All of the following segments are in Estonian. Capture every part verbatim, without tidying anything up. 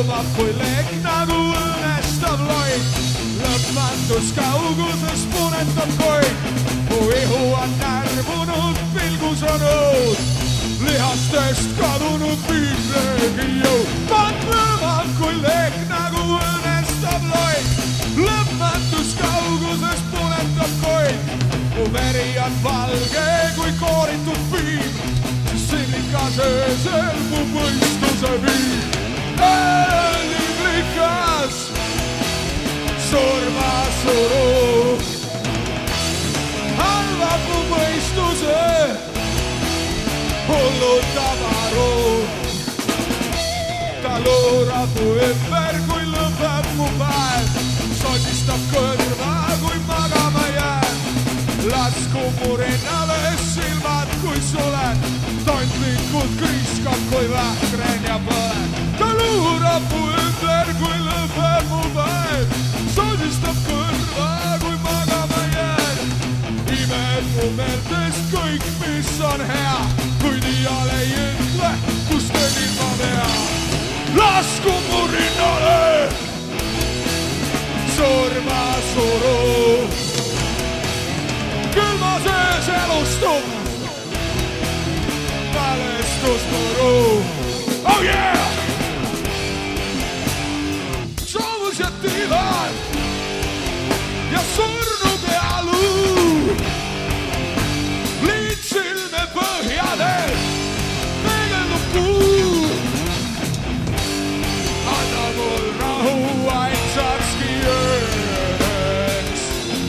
tõmbab kui lehk nagu õõnestab loid. Lõpmatus kauguses punetab koid. Mu ihu on närvunud, pilgus on õud. Lihastest kadunud viimlegi jõud. Ma tõmbab kui lehk nagu õõnestab loid. Lõpmatus kauguses punetab koid. Mu veri on valge kui kooritud piim. Sinnikas öösel mu mõistuse viib. Liblikas surma surub. Halvab mu mõistuse, hullutab aru. Ta luurab mu ümber, kui lõpeb mu päev. Sosistab kõrva, kui magama jääb. Lasku mu rinnale silmad, kui suled. Tondlikult kriiskab, kui vähkren ja põled. Ta luurab mu ümber, kui lõpeb mu päev. Sosistab kõrva, kui magama jääb. Imed mu meeltest kõik, mis on hea. Kuid iial ei ütle, kus tegin ma vea. Lasku mu rinnale surma surub. Külma sees elustub mälestusmuru. Oh yeah! Soovused tiivad ja surnude alu. Liit silme põhjadel peegeldub kuu. Anna mul rahu ainsakski ööks.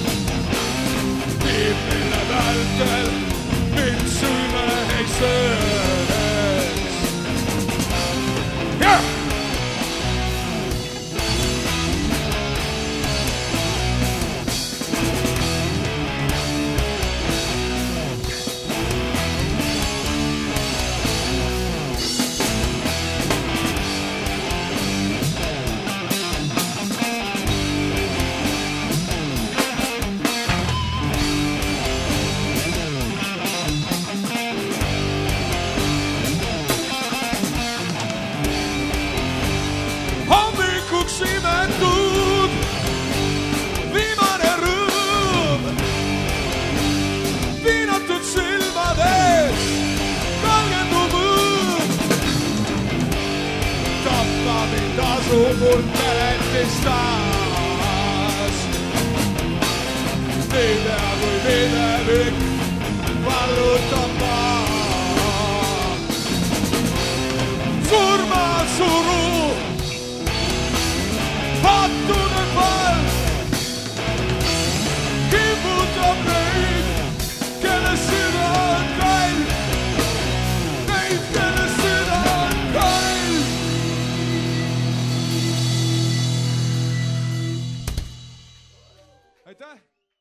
Tiib mille vältel mind süme ei sööks. Yeah! Imetud viimane rõõm. Piinatud silmades kalgendub õõm. Tappa mind asub mul meletis taas. Pidea kui pidevik vallutab maa. Surma suru Pattune pall kimbutab neid, kelle süda on kall. Neid